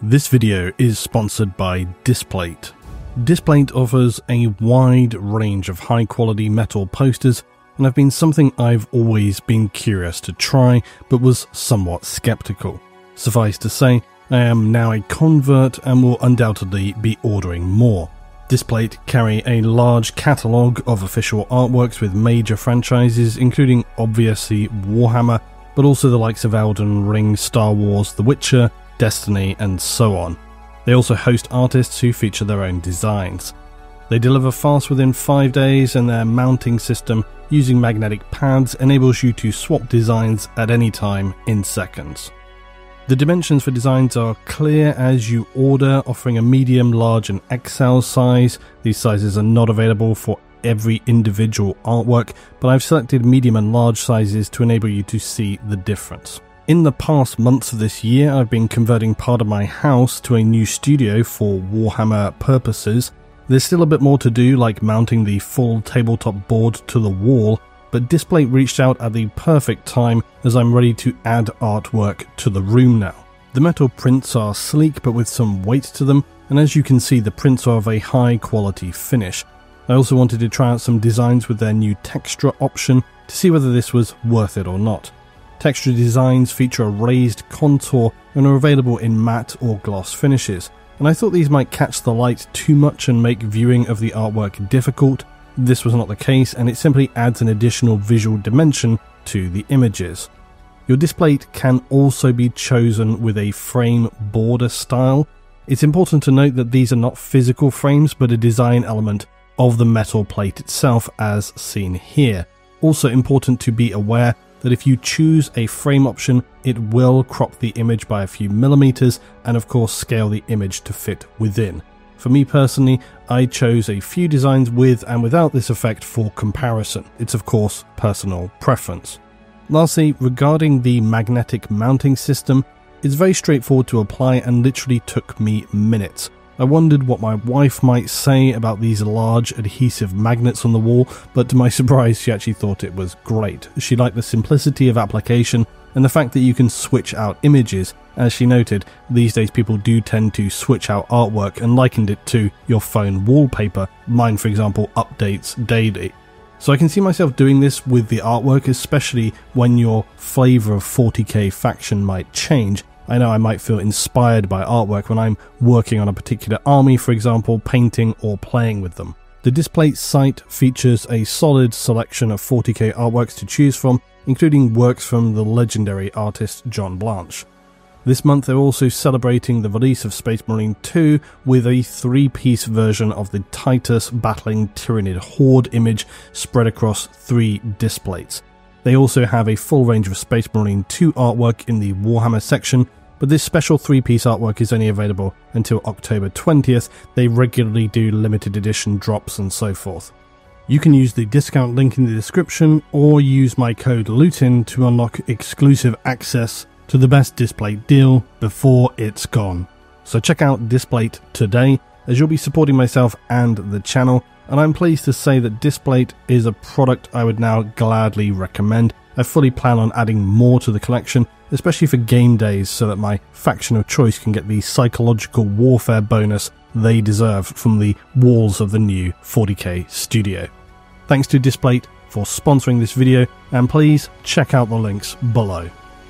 This video is sponsored by Displate. Displate offers a wide range of high quality metal posters and have been something I've always been curious to try but was somewhat skeptical. Suffice to say, I am now a convert and will undoubtedly be ordering more. Displate carry a large catalogue of official artworks with major franchises including obviously Warhammer, but also the likes of Elden Ring, Star Wars, The Witcher, Destiny and so on. They also host artists who feature their own designs. They deliver fast within 5 days and their mounting system using magnetic pads enables you to swap designs at any time in seconds. The dimensions for designs are clear as you order, offering a medium, large and XL size. These sizes are not available for every individual artwork, but I've selected medium and large sizes to enable you to see the difference. In the past months of this year, I've been converting part of my house to a new studio for Warhammer purposes. There's still a bit more to do, like mounting the full tabletop board to the wall, but Displate reached out at the perfect time as I'm ready to add artwork to the room now. The metal prints are sleek but with some weight to them, and as you can see the prints are of a high quality finish. I also wanted to try out some designs with their new texture option to see whether this was worth it or not. Texture designs feature a raised contour and are available in matte or gloss finishes, and I thought these might catch the light too much and make viewing of the artwork difficult. This was not the case, and it simply adds an additional visual dimension to the images. Your Displate can also be chosen with a frame border style. It's important to note that these are not physical frames but a design element of the metal plate itself as seen here. Also important to be aware that if you choose a frame option, it will crop the image by a few millimeters and of course scale the image to fit within. For me personally, I chose a few designs with and without this effect for comparison. It's of course personal preference. Lastly, regarding the magnetic mounting system, it's very straightforward to apply and literally took me minutes. I wondered what my wife might say about these large adhesive magnets on the wall, but to my surprise she actually thought it was great. She liked the simplicity of application and the fact that you can switch out images. As she noted, these days people do tend to switch out artwork and likened it to your phone wallpaper. Mine, for example, updates daily. So I can see myself doing this with the artwork, especially when your flavour of 40k faction might change. I know I might feel inspired by artwork when I'm working on a particular army, for example, painting or playing with them. The Displate site features a solid selection of 40k artworks to choose from, including works from the legendary artist John Blanche. This month they're also celebrating the release of Space Marine 2 with a 3-piece version of the Titus battling Tyranid Horde image spread across 3 Displates. They also have a full range of Space Marine 2 artwork in the Warhammer section, but this special 3-piece artwork is only available until October 20th. They regularly do limited edition drops and so forth. You can use the discount link in the description or use my code LUTIN to unlock exclusive access to the best Displate deal before it's gone. So check out Displate today, as you'll be supporting myself and the channel, and I'm pleased to say that Displate is a product I would now gladly recommend. I fully plan on adding more to the collection, especially for game days, so that my faction of choice can get the psychological warfare bonus they deserve from the walls of the new 40k studio. Thanks to Displate for sponsoring this video, and please check out the links below.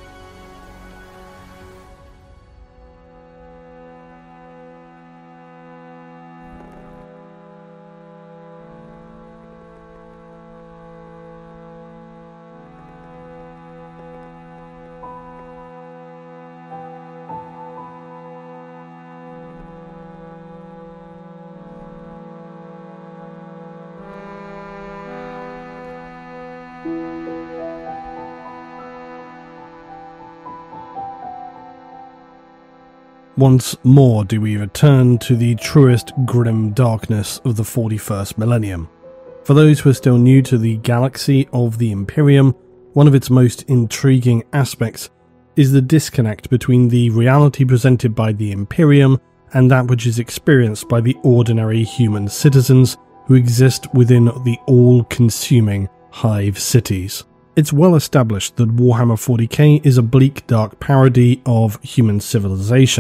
Once more do we return to the truest grim darkness of the 41st millennium. For those who are still new to the galaxy of the Imperium, one of its most intriguing aspects is the disconnect between the reality presented by the Imperium and that which is experienced by the ordinary human citizens who exist within the all-consuming hive cities. It's well established that Warhammer 40k is a bleak, dark parody of human civilization,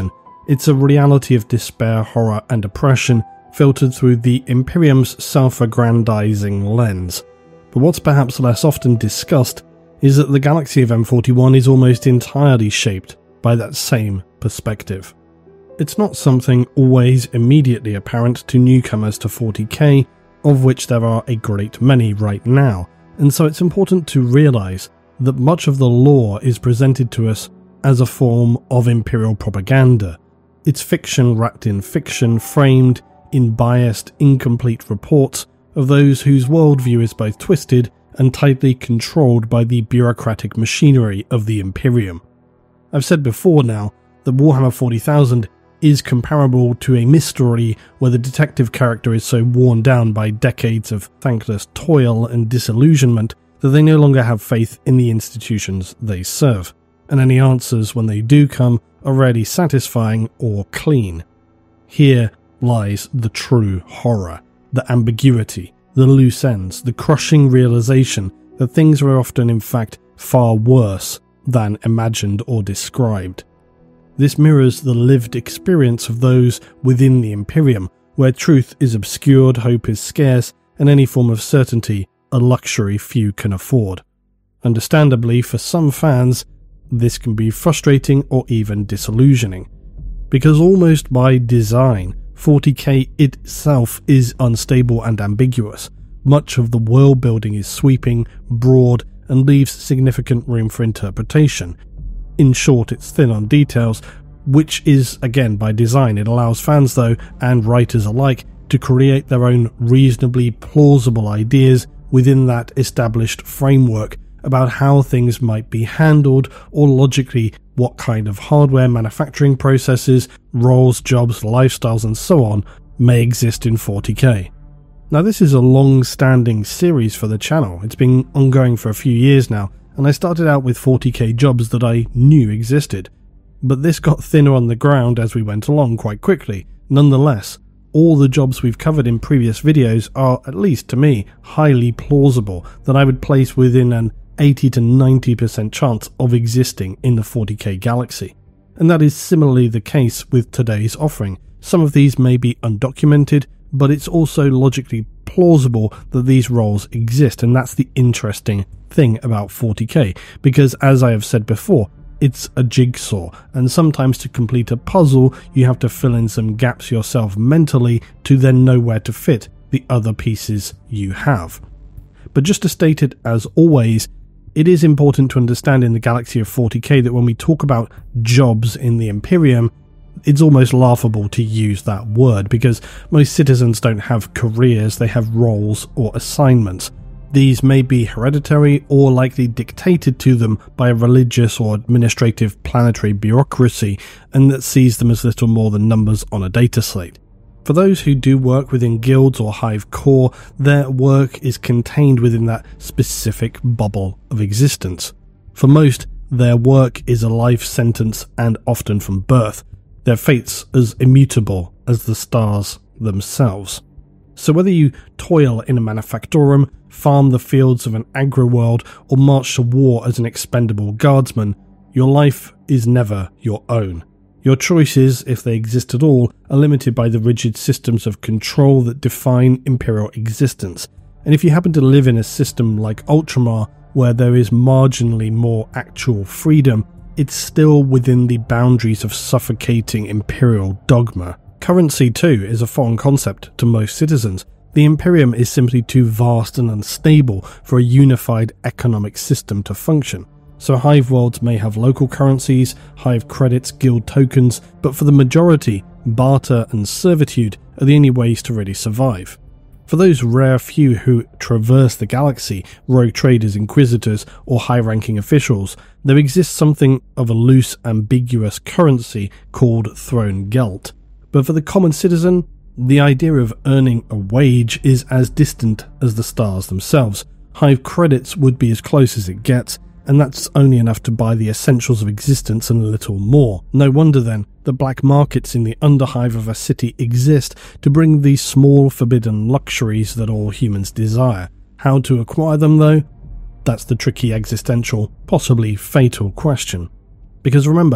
It's a reality of despair, horror, and oppression filtered through the Imperium's self-aggrandizing lens. But what's perhaps less often discussed is that the galaxy of M41 is almost entirely shaped by that same perspective. It's not something always immediately apparent to newcomers to 40k, of which there are a great many right now, and so it's important to realise that much of the lore is presented to us as a form of Imperial propaganda. It's fiction wrapped in fiction, framed in biased, incomplete reports of those whose worldview is both twisted and tightly controlled by the bureaucratic machinery of the Imperium. I've said before now that Warhammer 40,000 is comparable to a mystery where the detective character is so worn down by decades of thankless toil and disillusionment that they no longer have faith in the institutions they serve, and any answers when they do come are rarely satisfying or clean. Here lies the true horror, the ambiguity, the loose ends, the crushing realization that things are often in fact far worse than imagined or described. This mirrors the lived experience of those within the Imperium, where truth is obscured, hope is scarce, and any form of certainty a luxury few can afford. Understandably, for some fans, this can be frustrating or even disillusioning, because almost by design, 40k itself is unstable and ambiguous. Much of the world building is sweeping, broad, and leaves significant room for interpretation. In short, it's thin on details, which is, again, by design. It allows fans, though, and writers alike, to create their own reasonably plausible ideas within that established framework about how things might be handled, or logically what kind of hardware, manufacturing processes, roles, jobs, lifestyles, and so on may exist in 40k. Now, this is a long-standing series for the channel. It's been ongoing for a few years now, and I started out with 40k jobs that I knew existed, but this got thinner on the ground as we went along quite quickly. Nonetheless, all the jobs we've covered in previous videos are, at least to me, highly plausible that I would place within an 80 to 90% chance of existing in the 40k galaxy. And that is similarly the case with today's offering. Some of these may be undocumented, but it's also logically plausible that these roles exist, and that's the interesting thing about 40k, because as I have said before, it's a jigsaw, and sometimes to complete a puzzle you have to fill in some gaps yourself mentally to then know where to fit the other pieces you have. But just to state it as always, it is important to understand in the galaxy of 40k that when we talk about jobs in the Imperium, it's almost laughable to use that word, because most citizens don't have careers, they have roles or assignments. These may be hereditary or likely dictated to them by a religious or administrative planetary bureaucracy, and that sees them as little more than numbers on a data slate. For those who do work within guilds or hive core, their work is contained within that specific bubble of existence. For most, their work is a life sentence, and often from birth, their fates as immutable as the stars themselves. So whether you toil in a manufactorum, farm the fields of an agri-world, or march to war as an expendable guardsman, your life is never your own. Your choices, if they exist at all, are limited by the rigid systems of control that define Imperial existence. And if you happen to live in a system like Ultramar, where there is marginally more actual freedom, it's still within the boundaries of suffocating Imperial dogma. Currency, too, is a foreign concept to most citizens. The Imperium is simply too vast and unstable for a unified economic system to function. So hive worlds may have local currencies, hive credits, guild tokens, but for the majority, barter and servitude are the only ways to really survive. For those rare few who traverse the galaxy, rogue traders, inquisitors, or high-ranking officials, there exists something of a loose, ambiguous currency called throne gelt. But for the common citizen, the idea of earning a wage is as distant as the stars themselves. Hive credits would be as close as it gets, and that's only enough to buy the essentials of existence and a little more. No wonder then that black markets in the underhive of a city exist to bring these small forbidden luxuries that all humans desire. How to acquire them though? That's the tricky existential, possibly fatal question. Because remember,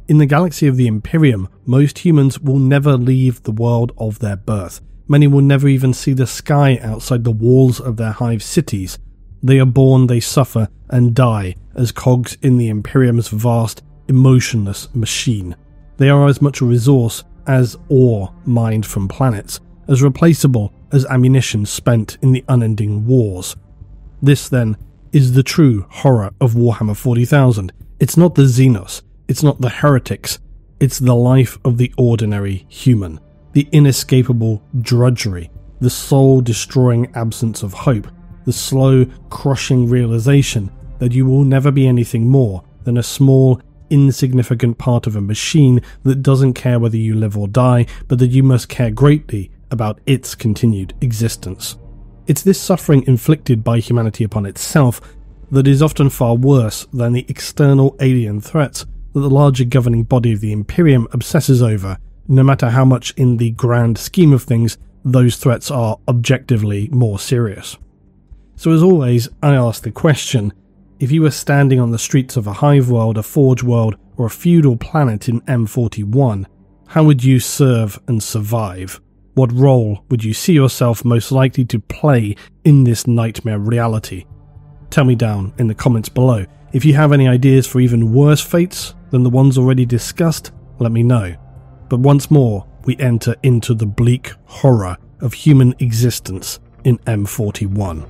In the galaxy of the Imperium, most humans will never leave the world of their birth. Many will never even see the sky outside the walls of their hive cities. They are born, they suffer, and die as cogs in the Imperium's vast, emotionless machine. They are as much a resource as ore mined from planets, as replaceable as ammunition spent in the unending wars. This, then, is the true horror of Warhammer 40,000. It's not the Xenos, it's not the heretics, it's the life of the ordinary human, the inescapable drudgery, the soul-destroying absence of hope, the slow, crushing realization that you will never be anything more than a small, insignificant part of a machine that doesn't care whether you live or die, but that you must care greatly about its continued existence. It's this suffering inflicted by humanity upon itself that is often far worse than the external alien threats that the larger governing body of the Imperium obsesses over, no matter how much in the grand scheme of things those threats are objectively more serious. So as always, I ask the question, if you were standing on the streets of a hive world, a forge world, or a feudal planet in M41, how would you serve and survive? What role would you see yourself most likely to play in this nightmare reality? Tell me down in the comments below. If you have any ideas for even worse fates than the ones already discussed, let me know. But once more, we enter into the bleak horror of human existence in M41.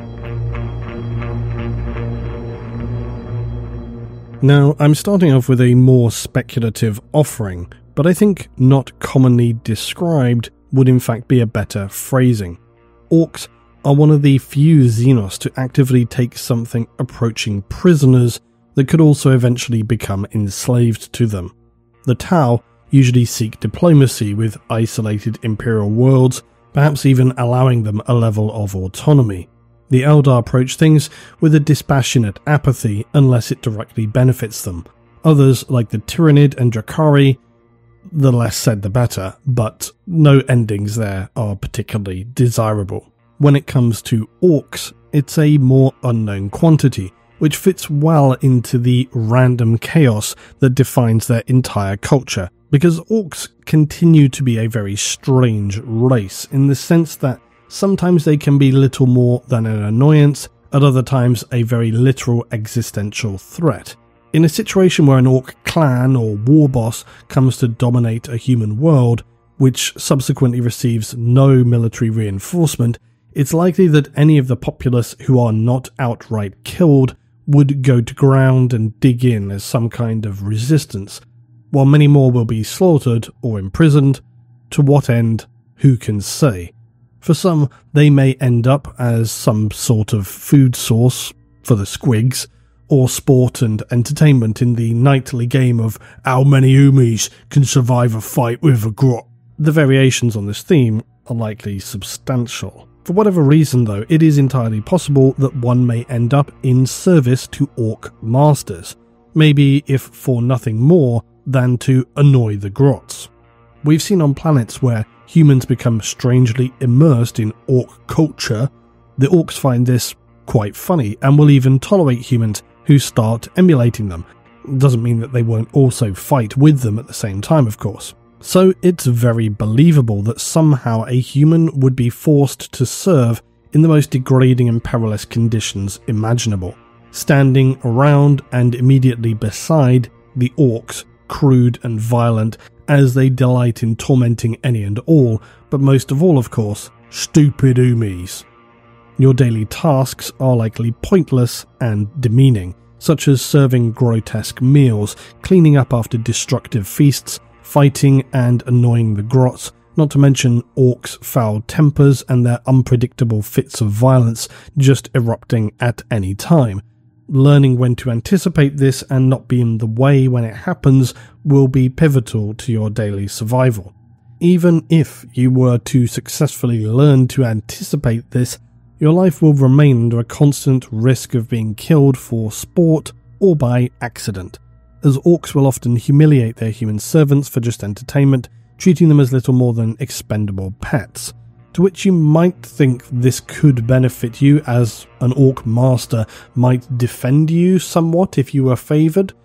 Now, I'm starting off with a more speculative offering, but I think not commonly described would in fact be a better phrasing. Orcs are one of the few Xenos to actively take something approaching prisoners that could also eventually become enslaved to them. The Tau usually seek diplomacy with isolated Imperial worlds, perhaps even allowing them a level of autonomy. The Eldar approach things with a dispassionate apathy unless it directly benefits them. Others, like the Tyranid and Drakari, the less said the better, but no endings there are particularly desirable. When it comes to orcs, it's a more unknown quantity, which fits well into the random chaos that defines their entire culture, because orcs continue to be a very strange race in the sense that sometimes they can be little more than an annoyance, at other times a very literal existential threat. In a situation where an orc clan or war boss comes to dominate a human world, which subsequently receives no military reinforcement, it's likely that any of the populace who are not outright killed would go to ground and dig in as some kind of resistance, while many more will be slaughtered or imprisoned. To what end, who can say? For some, they may end up as some sort of food source for the squigs, or sport and entertainment in the nightly game of how many Umis can survive a fight with a grot. The variations on this theme are likely substantial. For whatever reason though, it is entirely possible that one may end up in service to orc masters, maybe if for nothing more than to annoy the grots. We've seen on planets where humans become strangely immersed in orc culture, the orcs find this quite funny and will even tolerate humans who start emulating them. Doesn't mean that they won't also fight with them at the same time, of course. So it's very believable that somehow a human would be forced to serve in the most degrading and perilous conditions imaginable, standing around and immediately beside the orcs, crude and violent, as they delight in tormenting any and all, but most of all, of course, stupid Umis. Your daily tasks are likely pointless and demeaning, such as serving grotesque meals, cleaning up after destructive feasts, fighting and annoying the grots, not to mention orcs' foul tempers and their unpredictable fits of violence just erupting at any time. Learning when to anticipate this and not be in the way when it happens will be pivotal to your daily survival. Even if you were to successfully learn to anticipate this, your life will remain under a constant risk of being killed for sport or by accident, as orcs will often humiliate their human servants for just entertainment, treating them as little more than expendable pets. To which you might think this could benefit you, as an orc master might defend you somewhat if you were favoured.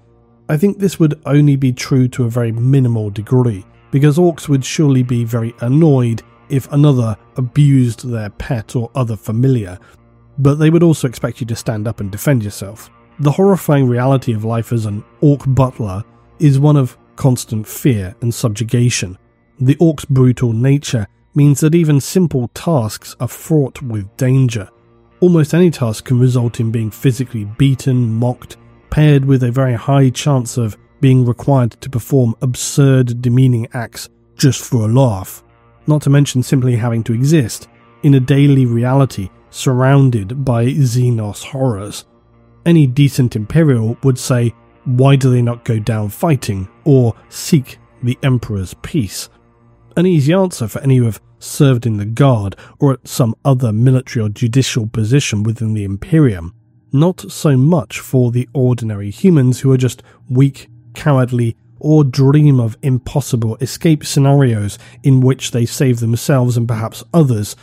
I think this would only be true to a very minimal degree, because orcs would surely be very annoyed if another abused their pet or other familiar, but they would also expect you to stand up and defend yourself. The horrifying reality of life as an orc butler is one of constant fear and subjugation. The orc's brutal nature means that even simple tasks are fraught with danger. Almost any task can result in being physically beaten, mocked, paired with a very high chance of being required to perform absurd, demeaning acts just for a laugh. Not to mention simply having to exist in a daily reality surrounded by Xenos horrors. Any decent Imperial would say, why do they not go down fighting or seek the Emperor's peace? An easy answer for any who have served in the Guard or at some other military or judicial position within the Imperium. Not so much for the ordinary humans who are just weak, cowardly, or dream of impossible escape scenarios in which they save themselves and perhaps others,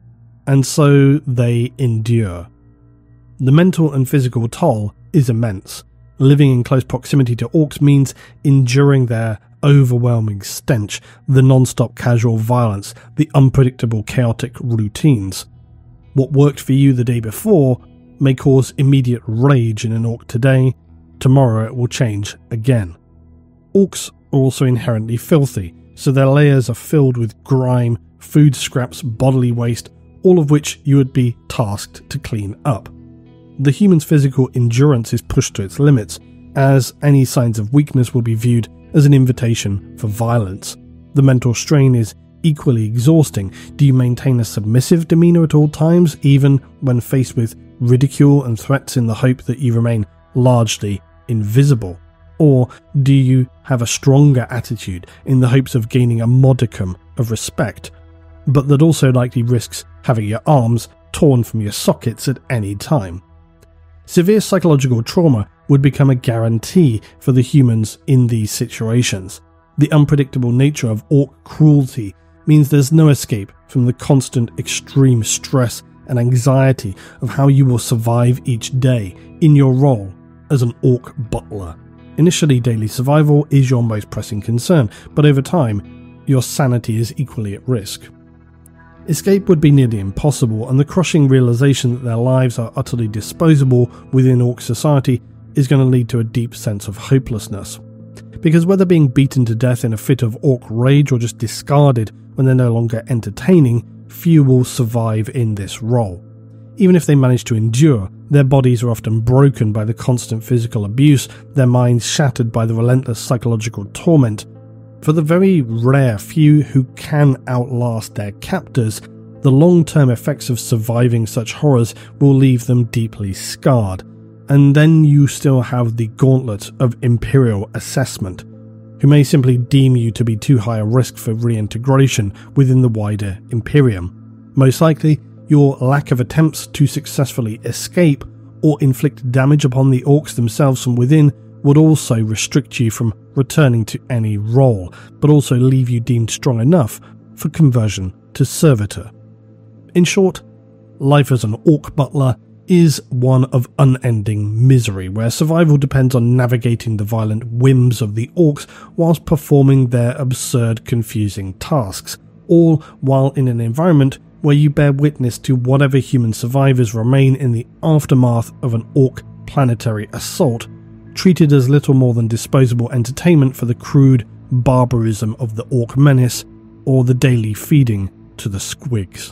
and so they endure. The mental and physical toll is immense. Living in close proximity to orcs means enduring their overwhelming stench, the non-stop casual violence, the unpredictable chaotic routines. What worked for you the day before may cause immediate rage in an orc today, tomorrow it will change again. Orcs are also inherently filthy, so their layers are filled with grime, food scraps, bodily waste, all of which you would be tasked to clean up. The human's physical endurance is pushed to its limits, as any signs of weakness will be viewed as an invitation for violence. The mental strain is equally exhausting. Do you maintain a submissive demeanour at all times, even when faced with ridicule and threats in the hope that you remain largely invisible? Or do you have a stronger attitude in the hopes of gaining a modicum of respect, but that also likely risks having your arms torn from your sockets at any time? Severe psychological trauma would become a guarantee for the humans in these situations. The unpredictable nature of orc cruelty means there's no escape from the constant extreme stress and anxiety of how you will survive each day in your role as an orc butler. Initially, daily survival is your most pressing concern, but over time, your sanity is equally at risk. Escape would be nearly impossible, and the crushing realization that their lives are utterly disposable within orc society is going to lead to a deep sense of hopelessness. Because whether being beaten to death in a fit of orc rage or just discarded when they're no longer entertaining, few will survive in this role. Even if they manage to endure, their bodies are often broken by the constant physical abuse, their minds shattered by the relentless psychological torment. For the very rare few who can outlast their captors, the long-term effects of surviving such horrors will leave them deeply scarred. And then you still have the gauntlet of Imperial assessment, who may simply deem you to be too high a risk for reintegration within the wider Imperium. Most likely, your lack of attempts to successfully escape or inflict damage upon the orcs themselves from within would also restrict you from returning to any role, but also leave you deemed strong enough for conversion to servitor. In short, life as an orc butler is one of unending misery, where survival depends on navigating the violent whims of the orcs whilst performing their absurd, confusing tasks, all while in an environment where you bear witness to whatever human survivors remain in the aftermath of an orc planetary assault, treated as little more than disposable entertainment for the crude barbarism of the orc menace or the daily feeding to the squigs.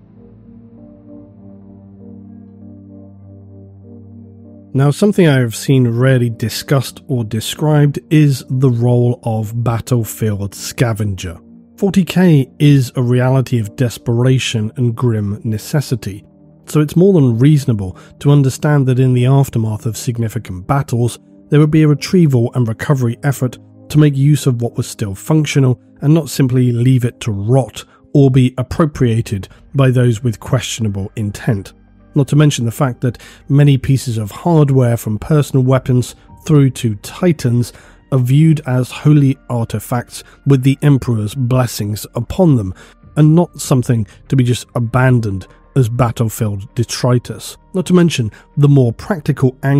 Now, something I have seen rarely discussed or described is the role of battlefield scavenger. 40k is a reality of desperation and grim necessity, so it's more than reasonable to understand that in the aftermath of significant battles, there would be a retrieval and recovery effort to make use of what was still functional and not simply leave it to rot or be appropriated by those with questionable intent. Not to mention the fact that many pieces of hardware, from personal weapons through to titans, are viewed as holy artifacts with the Emperor's blessings upon them, and not something to be just abandoned as battlefield detritus. Not to mention the more practical angle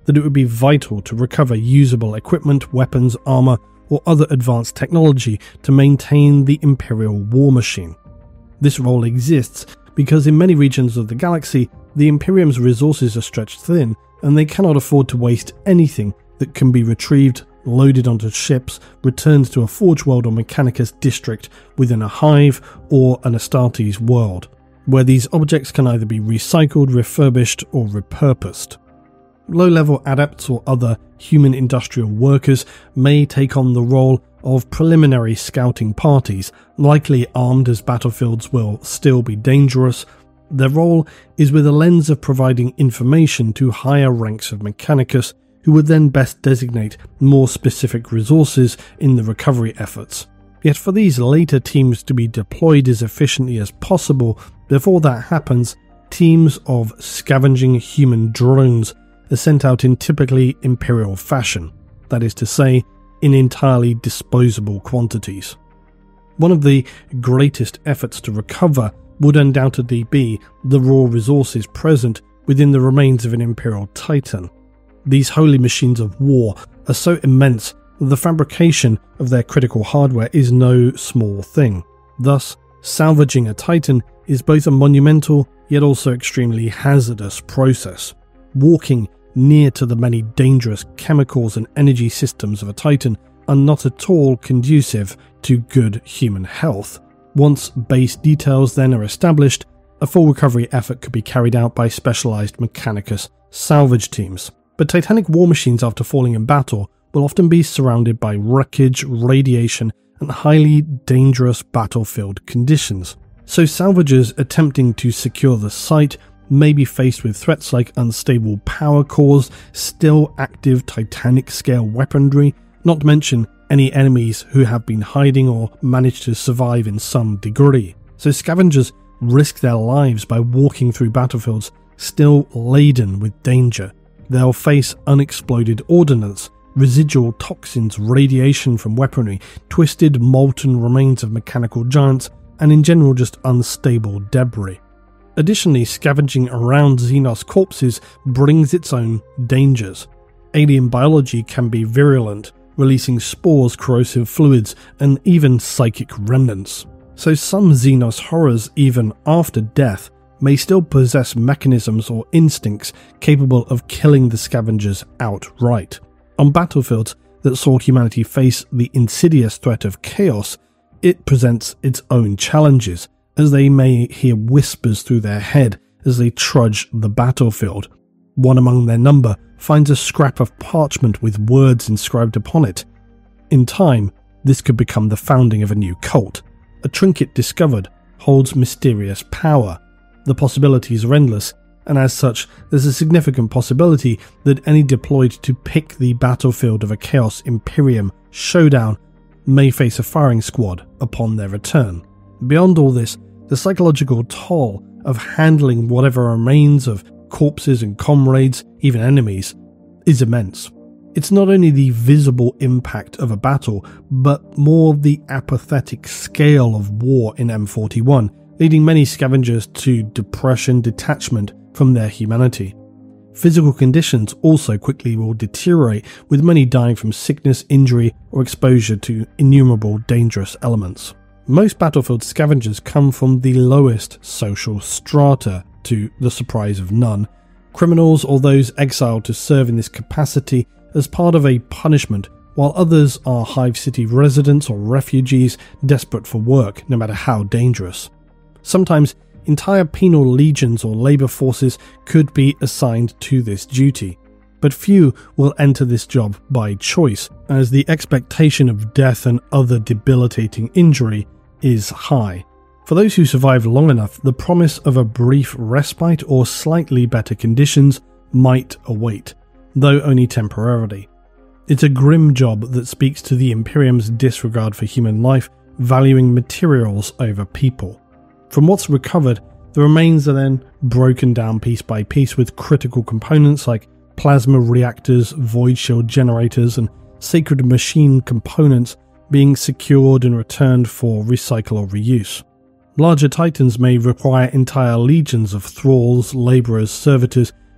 that it would be vital to recover usable equipment, weapons, armor, or other advanced technology to maintain the Imperial war machine. This role exists because in many regions of the galaxy, the Imperium's resources are stretched thin, and they cannot afford to waste anything that can be retrieved, loaded onto ships, returned to a Forge World or Mechanicus district within a Hive or an Astartes world, where these objects can either be recycled, refurbished, or repurposed. Low-level adepts or other human industrial workers may take on the role of preliminary scouting parties, likely armed as battlefields will still be dangerous. Their role is with a lens of providing information to higher ranks of Mechanicus, who would then best designate more specific resources in the recovery efforts. Yet for these later teams to be deployed as efficiently as possible, before that happens, teams of scavenging human drones are sent out in typically Imperial fashion, that is to say, in entirely disposable quantities. One of the greatest efforts to recover would undoubtedly be the raw resources present within the remains of an Imperial Titan. These holy machines of war are so immense that the fabrication of their critical hardware is no small thing. Thus, salvaging a Titan is both a monumental yet also extremely hazardous process. Walking near to the many dangerous chemicals and energy systems of a Titan are not at all conducive to good human health. Once base details then are established, a full recovery effort could be carried out by specialized Mechanicus salvage teams. But Titanic war machines after falling in battle will often be surrounded by wreckage, radiation, and highly dangerous battlefield conditions. So salvagers attempting to secure the site may be faced with threats like unstable power cores, still active Titanic-scale weaponry, not to mention any enemies who have been hiding or managed to survive in some degree. So scavengers risk their lives by walking through battlefields still laden with danger. They'll face unexploded ordnance, residual toxins, radiation from weaponry, twisted molten remains of mechanical giants, and in general just unstable debris. Additionally, scavenging around Xenos corpses brings its own dangers. Alien biology can be virulent, releasing spores, corrosive fluids, and even psychic remnants. So some Xenos horrors, even after death, may still possess mechanisms or instincts capable of killing the scavengers outright. On battlefields that saw humanity face the insidious threat of chaos, it presents its own challenges, as they may hear whispers through their head as they trudge the battlefield. One among their number finds a scrap of parchment with words inscribed upon it. In time, this could become the founding of a new cult. A trinket discovered holds mysterious power. The possibilities are endless, and as such, there's a significant possibility that any deployed to pick the battlefield of a Chaos Imperium showdown may face a firing squad upon their return. Beyond all this, the psychological toll of handling whatever remains of corpses and comrades, even enemies, is immense. It's not only the visible impact of a battle, but more the apathetic scale of war in M41, leading many scavengers to depression, detachment from their humanity. Physical conditions also quickly will deteriorate, with many dying from sickness, injury, or exposure to innumerable dangerous elements. Most battlefield scavengers come from the lowest social strata, to the surprise of none. Criminals or those exiled to serve in this capacity as part of a punishment, while others are Hive City residents or refugees desperate for work, no matter how dangerous. Sometimes entire penal legions or labour forces could be assigned to this duty, but few will enter this job by choice, as the expectation of death and other debilitating injury is high. For those who survive long enough, the promise of a brief respite or slightly better conditions might await, though only temporarily. It's a grim job that speaks to the Imperium's disregard for human life, valuing materials over people. From what's recovered, the remains are then broken down piece by piece, with critical components like plasma reactors, void shield generators, and sacred machine components being secured and returned for recycle or reuse. Larger Titans may require entire legions of thralls, labourers, servitors,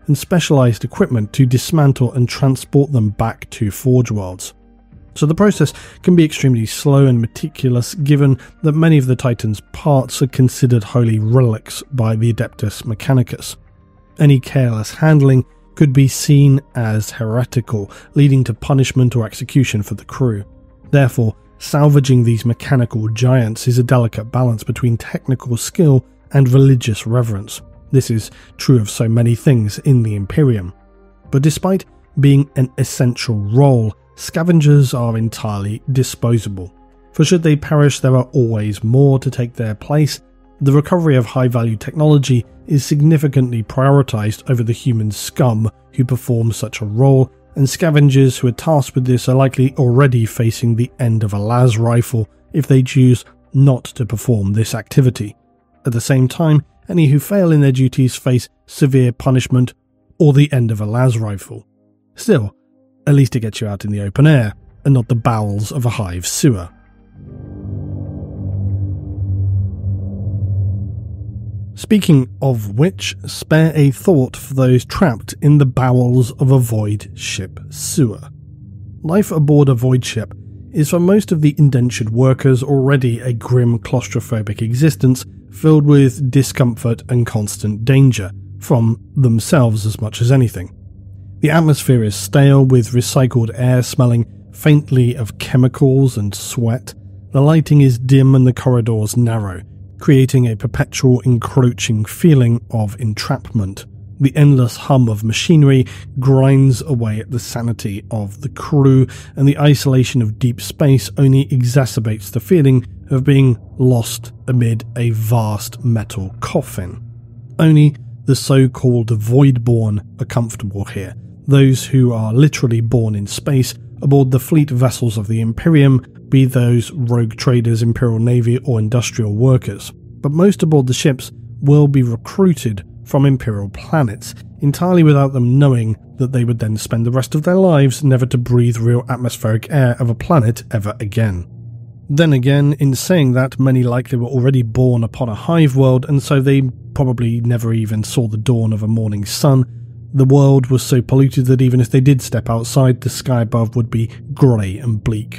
and specialized equipment to dismantle and transport them back to Forge Worlds. So the process can be extremely slow and meticulous, given that many of the Titan's parts are considered holy relics by the Adeptus Mechanicus. Any careless handling could be seen as heretical, leading to punishment or execution for the crew. Therefore, salvaging these mechanical giants is a delicate balance between technical skill and religious reverence. This is true of so many things in the Imperium. But despite being an essential role, scavengers are entirely disposable. For should they perish, there are always more to take their place. The recovery of high-value technology is significantly prioritized over the human scum who perform such a role, and scavengers who are tasked with this are likely already facing the end of a las rifle if they choose not to perform this activity. At the same time, any who fail in their duties face severe punishment or the end of a las rifle. Still, at least it gets you out in the open air and not the bowels of a hive sewer. Speaking of which, spare a thought for those trapped in the bowels of a void ship sewer. Life aboard a void ship is for most of the indentured workers already a grim claustrophobic existence filled with discomfort and constant danger, from themselves as much as anything. The atmosphere is stale, with recycled air smelling faintly of chemicals and sweat. The lighting is dim and the corridors narrow, creating a perpetual encroaching feeling of entrapment. The endless hum of machinery grinds away at the sanity of the crew, and the isolation of deep space only exacerbates the feeling of being lost amid a vast metal coffin. Only the so-called Voidborn are comfortable here, those who are literally born in space aboard the fleet vessels of the Imperium, be those rogue traders, Imperial Navy or industrial workers. But most aboard the ships will be recruited from Imperial planets, entirely without them knowing that they would then spend the rest of their lives never to breathe real atmospheric air of a planet ever again. Then again, in saying that, many likely were already born upon a hive world, and so they probably never even saw the dawn of a morning sun. The world was so polluted that even if they did step outside, the sky above would be grey and bleak.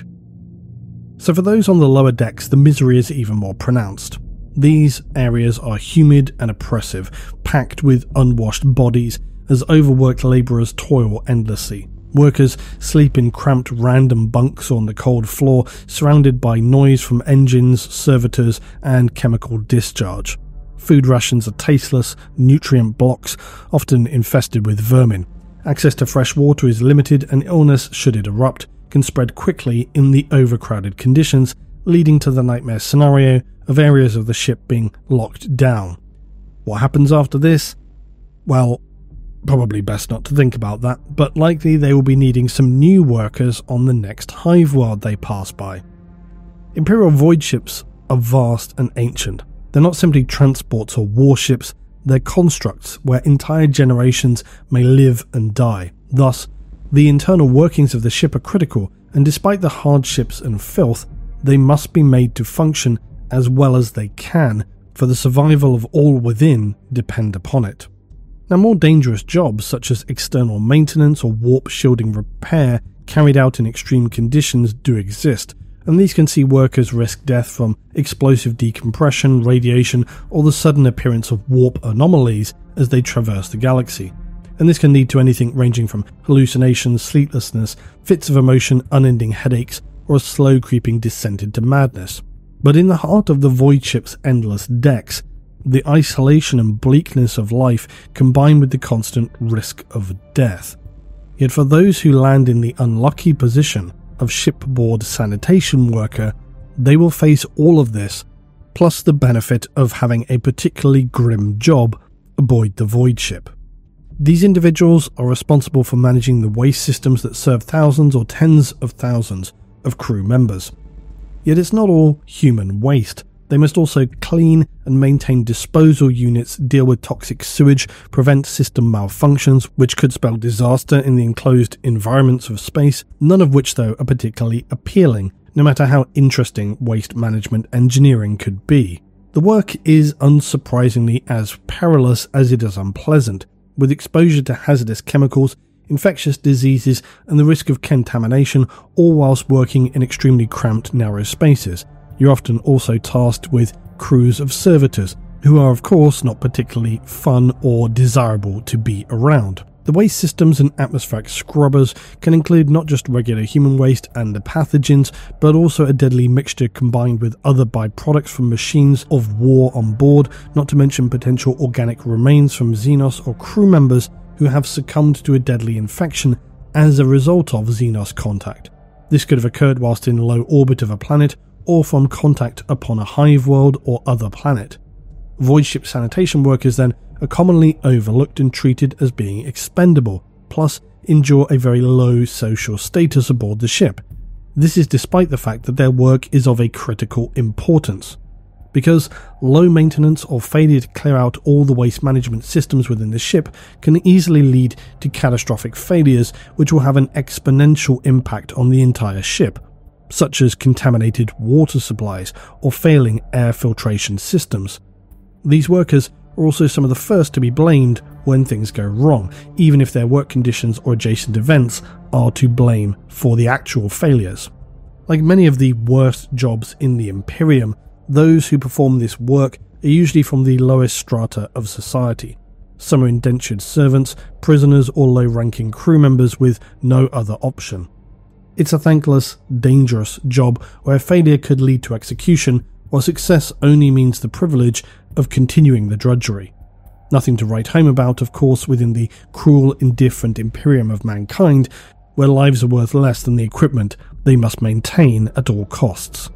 So for those on the lower decks, the misery is even more pronounced. These areas are humid and oppressive, packed with unwashed bodies as overworked labourers toil endlessly. Workers sleep in cramped random bunks on the cold floor, surrounded by noise from engines, servitors and chemical discharge. Food rations are tasteless, nutrient blocks, often infested with vermin. Access to fresh water is limited, and illness, should it erupt, can spread quickly in the overcrowded conditions, leading to the nightmare scenario of areas of the ship being locked down. What happens after this? Well, probably best not to think about that, but likely they will be needing some new workers on the next hive world they pass by. Imperial void ships are vast and ancient. They're not simply transports or warships, they're constructs where entire generations may live and die. Thus, the internal workings of the ship are critical, and despite the hardships and filth, they must be made to function as well as they can, for the survival of all within depend upon it. Now, more dangerous jobs such as external maintenance or warp shielding repair carried out in extreme conditions do exist, and these can see workers risk death from explosive decompression, radiation, or the sudden appearance of warp anomalies as they traverse the galaxy. And this can lead to anything ranging from hallucinations, sleeplessness, fits of emotion, unending headaches, or a slow creeping descent into madness. But in the heart of the void ship's endless decks, the isolation and bleakness of life combine with the constant risk of death. Yet for those who land in the unlucky position of shipboard sanitation worker, they will face all of this, plus the benefit of having a particularly grim job aboard the void ship. These individuals are responsible for managing the waste systems that serve thousands or tens of thousands of crew members. Yet it's not all human waste. They must also clean and maintain disposal units, deal with toxic sewage, prevent system malfunctions, which could spell disaster in the enclosed environments of space, none of which, though, are particularly appealing, no matter how interesting waste management engineering could be. The work is unsurprisingly as perilous as it is unpleasant. with exposure to hazardous chemicals, infectious diseases, and the risk of contamination, all whilst working in extremely cramped, narrow spaces. You're often also tasked with crews of servitors, who are of course not particularly fun or desirable to be around. The waste systems and atmospheric scrubbers can include not just regular human waste and the pathogens, but also a deadly mixture combined with other byproducts from machines of war on board, not to mention potential organic remains from Xenos or crew members who have succumbed to a deadly infection as a result of Xenos contact. This could have occurred whilst in low orbit of a planet, or from contact upon a hive world or other planet. Void ship sanitation workers then are commonly overlooked and treated as being expendable, plus endure a very low social status aboard the ship. This is despite the fact that their work is of a critical importance. Because low maintenance or failure to clear out all the waste management systems within the ship can easily lead to catastrophic failures which will have an exponential impact on the entire ship, such as contaminated water supplies or failing air filtration systems. These workers are also some of the first to be blamed when things go wrong, even if their work conditions or adjacent events are to blame for the actual failures. Like many of the worst jobs in the Imperium, those who perform this work are usually from the lowest strata of society. Some are indentured servants, prisoners, or low-ranking crew members with no other option. It's a thankless, dangerous job where failure could lead to execution, while success only means the privilege of continuing the drudgery. Nothing to write home about, of course, within the cruel, indifferent Imperium of mankind, where lives are worth less than the equipment they must maintain at all costs.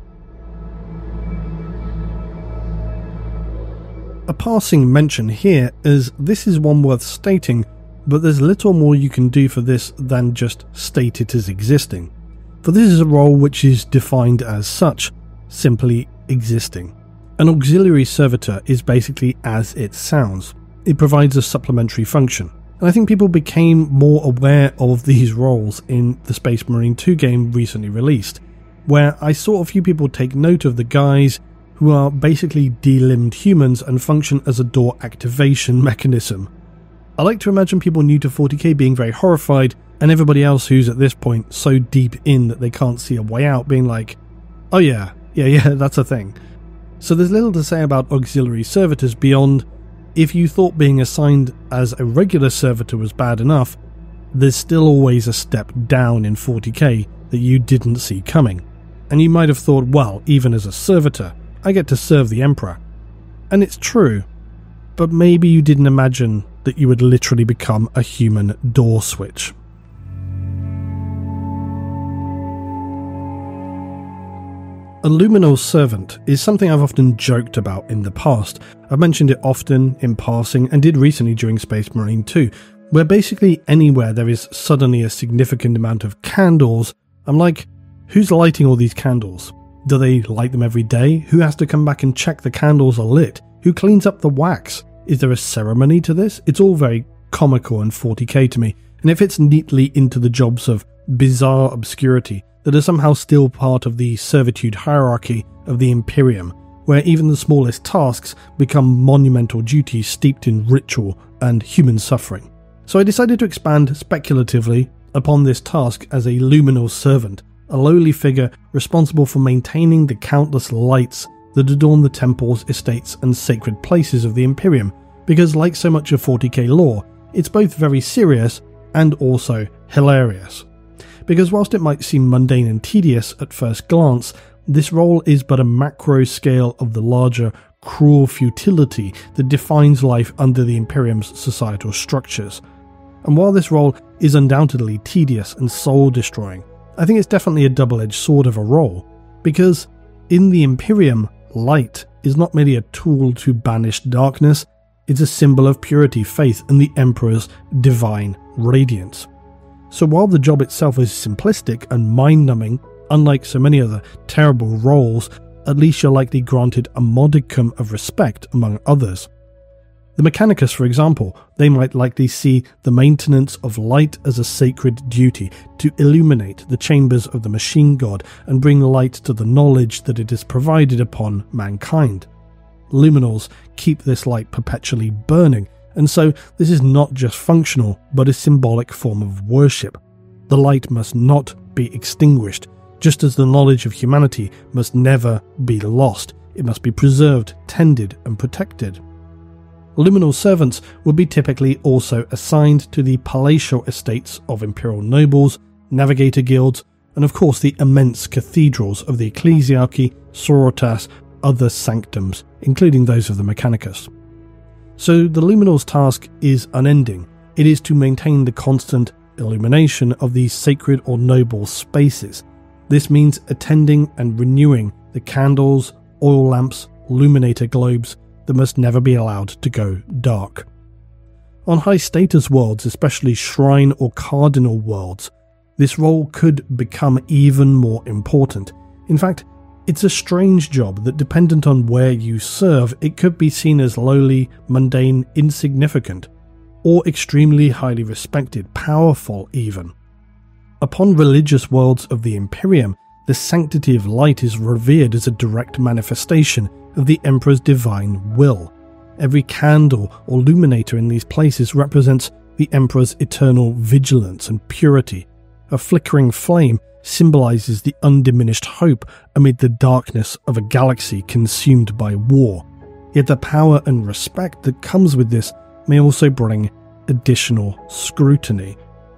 A passing mention here, as this is one worth stating, but there's little more you can do for this than just state it as existing. For this is a role which is defined as such, simply existing. An auxiliary servitor is basically as it sounds. It provides a supplementary function. And I think people became more aware of these roles in the Space Marine 2 game recently released, where I saw a few people take note of the guys who are basically delimbed humans and function as a door activation mechanism. I like to imagine people new to 40k being very horrified, and everybody else who's at this point so deep in that they can't see a way out being like, oh yeah, that's a thing. So there's little to say about auxiliary servitors beyond, if you thought being assigned as a regular servitor was bad enough, there's still always a step down in 40k that you didn't see coming. And you might have thought, well, even as a servitor, I get to serve the Emperor. And it's true, but maybe you didn't imagine that you would literally become a human door switch. A luminal servant is something I've often joked about in the past. I've mentioned it often in passing and did recently during Space Marine 2, where basically anywhere there is suddenly a significant amount of candles, I'm like, who's lighting all these candles? Do they light them every day? Who has to come back and check the candles are lit? Who cleans up the wax? Is there a ceremony to this? It's all very comical and 40k to me, and it fits neatly into the jobs of bizarre obscurity that are somehow still part of the servitude hierarchy of the Imperium, where even the smallest tasks become monumental duties steeped in ritual and human suffering. So I decided to expand speculatively upon this task as a luminal servant, a lowly figure responsible for maintaining the countless lights that adorn the temples, estates and sacred places of the Imperium, because like so much of 40k lore, it's both very serious and also hilarious. Because whilst it might seem mundane and tedious at first glance, this role is but a macro scale of the larger, cruel futility that defines life under the Imperium's societal structures. And while this role is undoubtedly tedious and soul-destroying, I think it's definitely a double-edged sword of a role, because in the Imperium, light is not merely a tool to banish darkness, it's a symbol of purity, faith, and the Emperor's divine radiance. So while the job itself is simplistic and mind-numbing, unlike so many other terrible roles, at least you're likely granted a modicum of respect among others. The Mechanicus, for example, they might likely see the maintenance of light as a sacred duty to illuminate the chambers of the machine god and bring light to the knowledge that it has provided upon mankind. Luminals keep this light perpetually burning, and so this is not just functional, but a symbolic form of worship. The light must not be extinguished, just as the knowledge of humanity must never be lost. It must be preserved, tended, and protected. Luminal servants would be typically also assigned to the palatial estates of imperial nobles, navigator guilds, and of course the immense cathedrals of the ecclesiarchy, sororitas, other sanctums, including those of the Mechanicus. So the Luminal's task is unending. It is to maintain the constant illumination of these sacred or noble spaces. This means attending and renewing the candles, oil lamps, illuminator globes that must never be allowed to go dark. On high status worlds, especially shrine or cardinal worlds, this role could become even more important. In fact, it's a strange job that, dependent on where you serve, it could be seen as lowly, mundane, insignificant, or extremely highly respected, powerful even. Upon religious worlds of the Imperium, the sanctity of light is revered as a direct manifestation of the Emperor's divine will. Every candle or illuminator in these places represents the Emperor's eternal vigilance and purity. A flickering flame symbolizes the undiminished hope amid the darkness of a galaxy consumed by war. Yet the power and respect that comes with this may also bring additional scrutiny.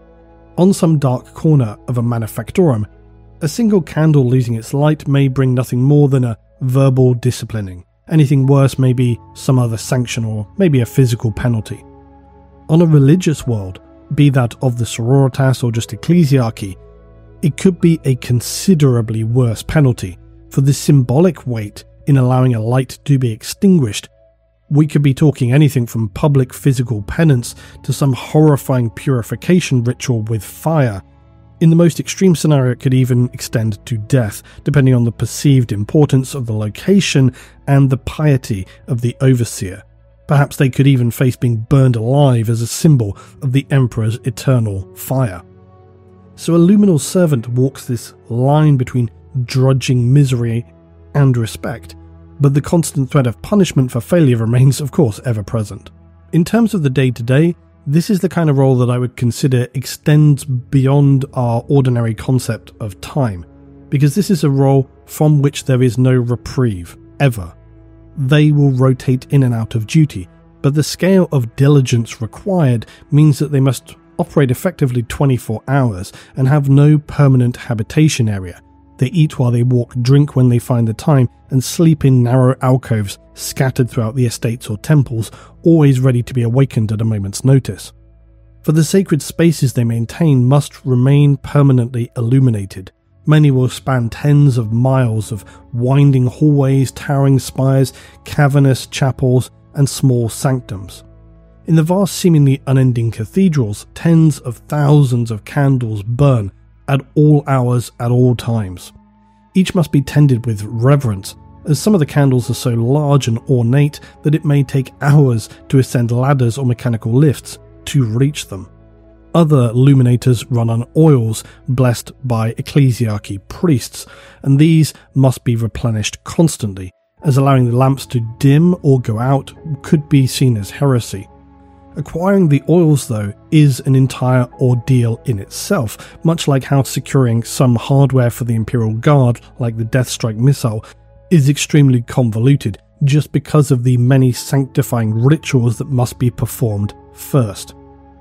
On some dark corner of a manufactorum, a single candle losing its light may bring nothing more than a verbal disciplining. Anything worse may be some other sanction or maybe a physical penalty. On a religious world, be that of the sororitas or just ecclesiarchy, it could be a considerably worse penalty. For the symbolic weight in allowing a light to be extinguished, we could be talking anything from public physical penance to some horrifying purification ritual with fire. In the most extreme scenario, it could even extend to death, depending on the perceived importance of the location and the piety of the overseer. Perhaps they could even face being burned alive as a symbol of the Emperor's eternal fire. So a luminal servant walks this line between drudging misery and respect, but the constant threat of punishment for failure remains, of course, ever present. In terms of the day-to-day, this is the kind of role that I would consider extends beyond our ordinary concept of time, because this is a role from which there is no reprieve, ever. They will rotate in and out of duty, but the scale of diligence required means that they must operate effectively 24 hours and have no permanent habitation area. They eat while they walk, drink when they find the time, and sleep in narrow alcoves scattered throughout the estates or temples, always ready to be awakened at a moment's notice. For the sacred spaces they maintain must remain permanently illuminated. Many will span tens of miles of winding hallways, towering spires, cavernous chapels, and small sanctums. In the vast, seemingly unending cathedrals, tens of thousands of candles burn at all hours, at all times. Each must be tended with reverence, as some of the candles are so large and ornate that it may take hours to ascend ladders or mechanical lifts to reach them. Other illuminators run on oils blessed by ecclesiarchy priests, and these must be replenished constantly, as allowing the lamps to dim or go out could be seen as heresy. Acquiring the oils, though, is an entire ordeal in itself, much like how securing some hardware for the Imperial Guard, like the Deathstrike missile, is extremely convoluted just because of the many sanctifying rituals that must be performed first.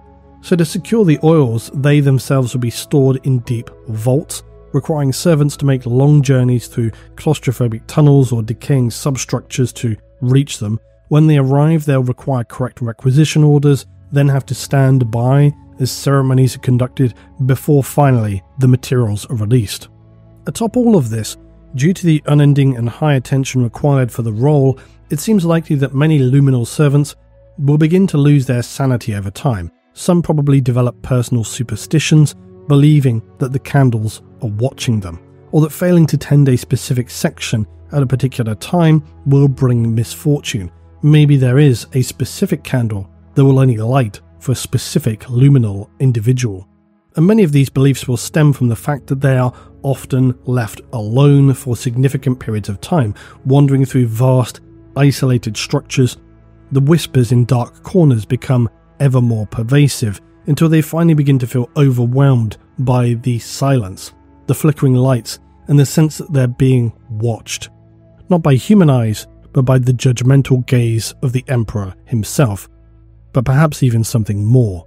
So to secure the oils, they themselves will be stored in deep vaults, requiring servants to make long journeys through claustrophobic tunnels or decaying substructures to reach them. When they arrive, they'll require correct requisition orders, then have to stand by as ceremonies are conducted before finally the materials are released. Atop all of this, due to the unending and high attention required for the role, it seems likely that many luminal servants will begin to lose their sanity over time. Some probably develop personal superstitions, believing that the candles are watching them, or that failing to tend a specific section at a particular time will bring misfortune. Maybe there is a specific candle that will only light for a specific luminal individual. And many of these beliefs will stem from the fact that they are often left alone for significant periods of time, wandering through vast, isolated structures the whispers in dark corners become ever more pervasive until they finally begin to feel overwhelmed by the silence, the flickering lights, and the sense that they're being watched. Not by human eyes, but by the judgmental gaze of the Emperor himself, but perhaps even something more.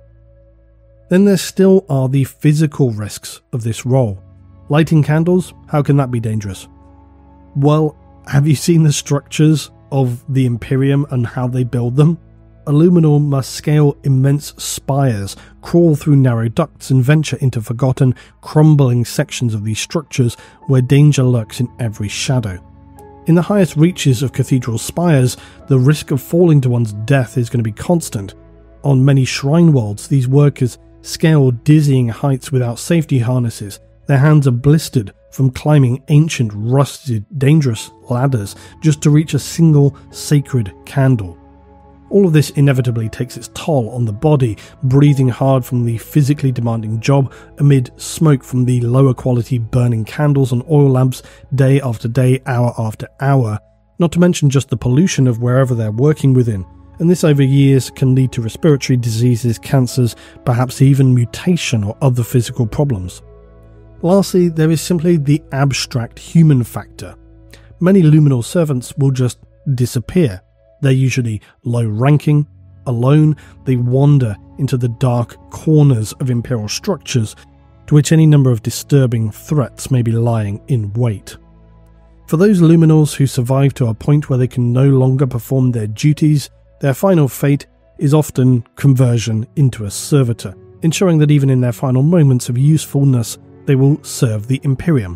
Then there still are the physical risks of this role. Lighting candles, how can that be dangerous? Well, have you seen the structures of the Imperium and how they build them? Illuminor must scale immense spires, crawl through narrow ducts and venture into forgotten, crumbling sections of these structures where danger lurks in every shadow. In the highest reaches of cathedral spires, the risk of falling to one's death is going to be constant. On many shrine worlds, these workers scale dizzying heights without safety harnesses. Their hands are blistered from climbing ancient, rusted, dangerous ladders just to reach a single sacred candle. All of this inevitably takes its toll on the body, breathing hard from the physically demanding job amid smoke from the lower quality burning candles and oil lamps day after day, hour after hour, not to mention just the pollution of wherever they're working within, and this over years can lead to respiratory diseases, cancers, perhaps even mutation or other physical problems. Lastly, there is simply the abstract human factor. Many Luminor servants will just disappear. They're usually low-ranking, alone, they wander into the dark corners of Imperial structures, to which any number of disturbing threats may be lying in wait. For those Luminors who survive to a point where they can no longer perform their duties, their final fate is often conversion into a servitor, ensuring that even in their final moments of usefulness, they will serve the Imperium.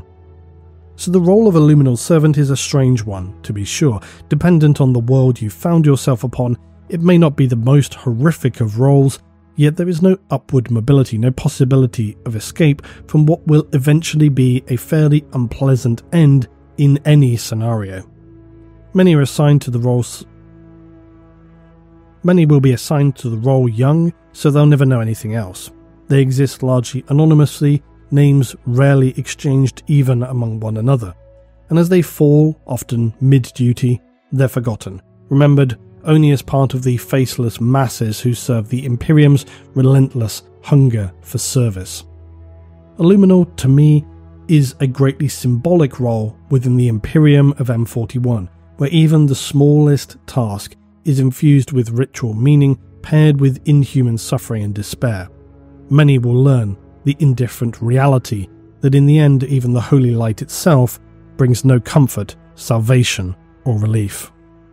So the role of a Luminor servant is a strange one, to be sure. Dependent on the world you found yourself upon, it may not be the most horrific of roles, yet there is no upward mobility, no possibility of escape from what will eventually be a fairly unpleasant end in any scenario. Many will be assigned to the role young, so they'll never know anything else. They exist largely anonymously, names rarely exchanged even among one another, and as they fall, often mid-duty, they're forgotten, remembered only as part of the faceless masses who serve the Imperium's relentless hunger for service. A Luminor, to me, is a greatly symbolic role within the Imperium of M41, where even the smallest task is infused with ritual meaning paired with inhuman suffering and despair. Many will learn the indifferent reality that in the end even the holy light itself brings no comfort, salvation, or relief.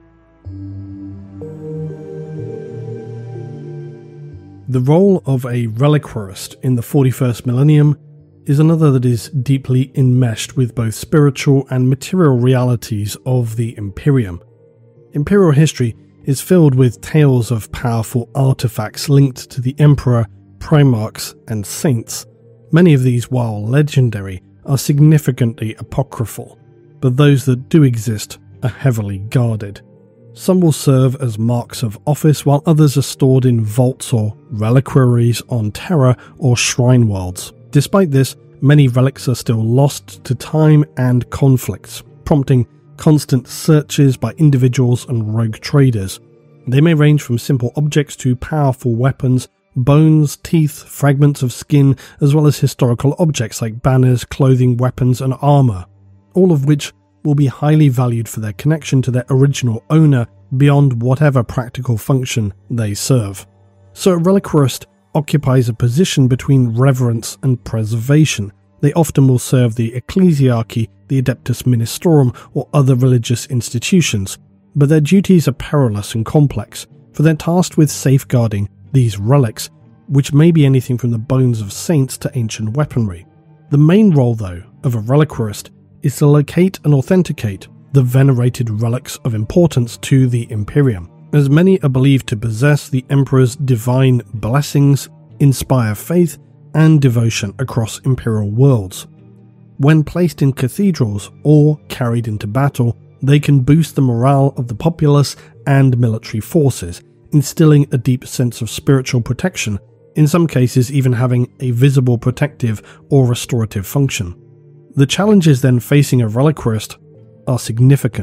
The role of a reliquarist in the 41st millennium is another that is deeply enmeshed with both spiritual and material realities of the Imperium. Imperial history is filled with tales of powerful artifacts linked to the Emperor, Primarchs, and Saints. Many of these, while legendary, are significantly apocryphal, but those that do exist are heavily guarded. Some will serve as marks of office, while others are stored in vaults or reliquaries on Terra or shrine worlds. Despite this, many relics are still lost to time and conflicts, prompting constant searches by individuals and rogue traders. They may range from simple objects to powerful weapons, bones, teeth, fragments of skin, as well as historical objects like banners, clothing, weapons, and armour, all of which will be highly valued for their connection to their original owner beyond whatever practical function they serve. So a reliquarist occupies a position between reverence and preservation. They often will serve the ecclesiarchy, the Adeptus Ministorum, or other religious institutions, but their duties are perilous and complex, for they're tasked with safeguarding these relics, which may be anything from the bones of saints to ancient weaponry. The main role, though, of a reliquarist is to locate and authenticate the venerated relics of importance to the Imperium, as many are believed to possess the Emperor's divine blessings, inspire faith and devotion across Imperial worlds. When placed in cathedrals or carried into battle, they can boost the morale of the populace and military forces, instilling a deep sense of spiritual protection, in some cases even having a visible protective or restorative function. The challenges then facing a reliquarist are significant,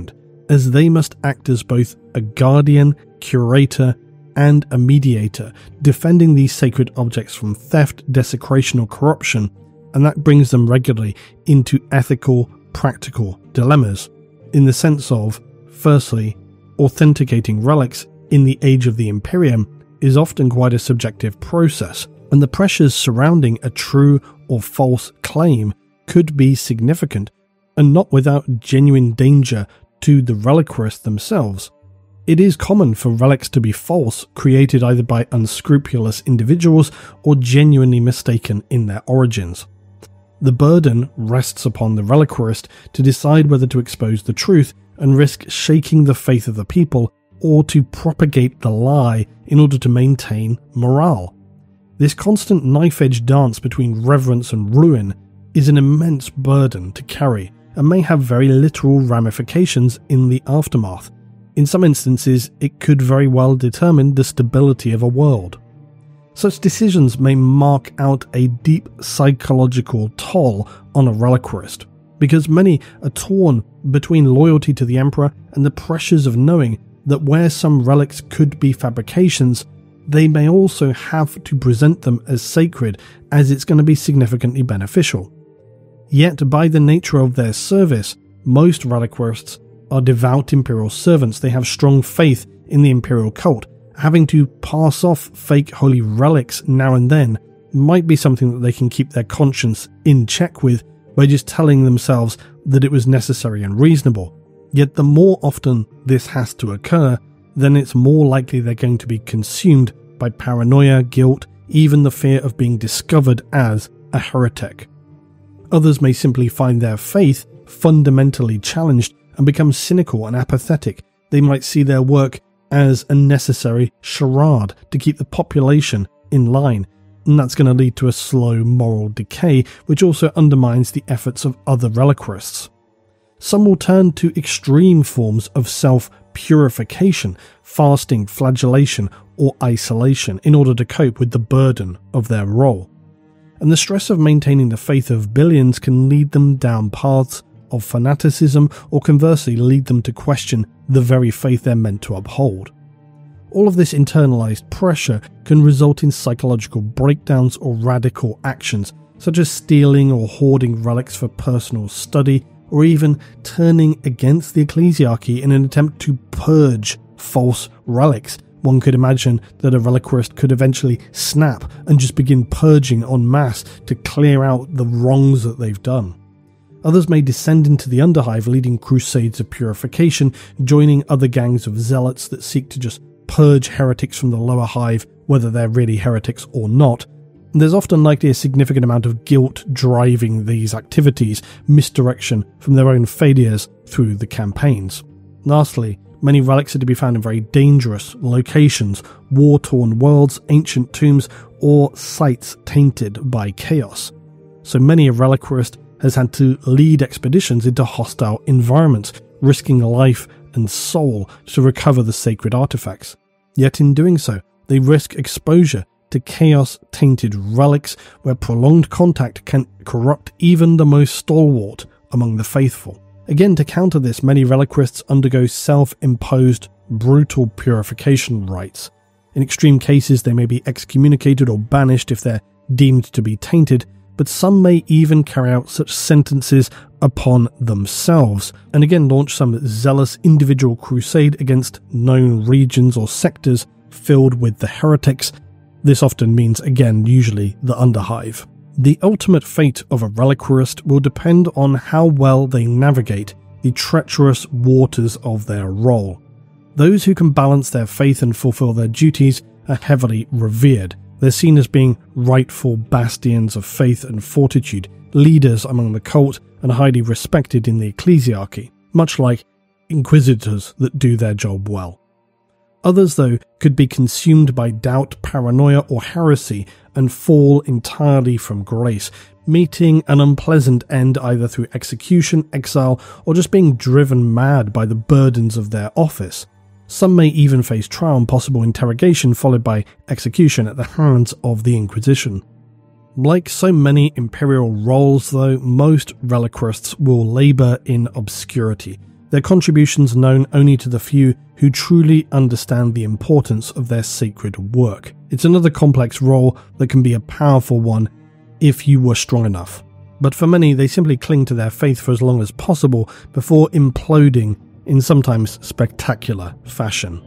as they must act as both a guardian, curator, and a mediator, defending these sacred objects from theft, desecration, or corruption, and that brings them regularly into ethical, practical dilemmas, in the sense of, firstly, authenticating relics in the age of the Imperium is often quite a subjective process, and the pressures surrounding a true or false claim could be significant, and not without genuine danger to the reliquarists themselves. It is common for relics to be false, created either by unscrupulous individuals or genuinely mistaken in their origins. The burden rests upon the reliquarist to decide whether to expose the truth and risk shaking the faith of the people, or to propagate the lie in order to maintain morale. This constant knife-edge dance between reverence and ruin is an immense burden to carry, and may have very literal ramifications in the aftermath. In some instances, it could very well determine the stability of a world. Such decisions may mark out a deep psychological toll on a reliquarist, because many are torn between loyalty to the Emperor and the pressures of knowing that where some relics could be fabrications, they may also have to present them as sacred, as it's going to be significantly beneficial. Yet, by the nature of their service, most reliquarists are devout Imperial servants. They have strong faith in the Imperial cult. Having to pass off fake holy relics now and then might be something that they can keep their conscience in check with by just telling themselves that it was necessary and reasonable. Yet the more often this has to occur, then it's more likely they're going to be consumed by paranoia, guilt, even the fear of being discovered as a heretic. Others may simply find their faith fundamentally challenged and become cynical and apathetic. They might see their work as a necessary charade to keep the population in line, and that's going to lead to a slow moral decay, which also undermines the efforts of other reliquarists. Some will turn to extreme forms of self-purification, fasting, flagellation, or isolation in order to cope with the burden of their role. And the stress of maintaining the faith of billions can lead them down paths of fanaticism, or conversely lead them to question the very faith they're meant to uphold. All of this internalized pressure can result in psychological breakdowns or radical actions, such as stealing or hoarding relics for personal study, or even turning against the ecclesiarchy in an attempt to purge false relics. One could imagine that a reliquarist could eventually snap and just begin purging en masse to clear out the wrongs that they've done. Others may descend into the underhive, leading crusades of purification, joining other gangs of zealots that seek to just purge heretics from the lower hive, whether they're really heretics or not. And there's often likely a significant amount of guilt driving these activities, misdirection from their own failures through the campaigns. Lastly, many relics are to be found in very dangerous locations, war-torn worlds, ancient tombs, or sites tainted by chaos. So many a reliquarist has had to lead expeditions into hostile environments, risking life and soul to recover the sacred artifacts. Yet in doing so, they risk exposure to chaos-tainted relics where prolonged contact can corrupt even the most stalwart among the faithful. Again, to counter this, many reliquarists undergo self-imposed, brutal purification rites. In extreme cases, they may be excommunicated or banished if they're deemed to be tainted, but some may even carry out such sentences upon themselves, and again launch some zealous individual crusade against known regions or sectors filled with the heretics. This often means, again, usually the underhive. The ultimate fate of a reliquarist will depend on how well they navigate the treacherous waters of their role. Those who can balance their faith and fulfill their duties are heavily revered. They're seen as being rightful bastions of faith and fortitude, leaders among the cult, and highly respected in the ecclesiarchy, much like inquisitors that do their job well. Others, though, could be consumed by doubt, paranoia, or heresy and fall entirely from grace, meeting an unpleasant end either through execution, exile, or just being driven mad by the burdens of their office. Some may even face trial and possible interrogation followed by execution at the hands of the Inquisition. Like so many imperial roles, though, most reliquarists will labour in obscurity, their contributions known only to the few who truly understand the importance of their sacred work. It's another complex role that can be a powerful one if you were strong enough. But for many, they simply cling to their faith for as long as possible before imploding in sometimes spectacular fashion.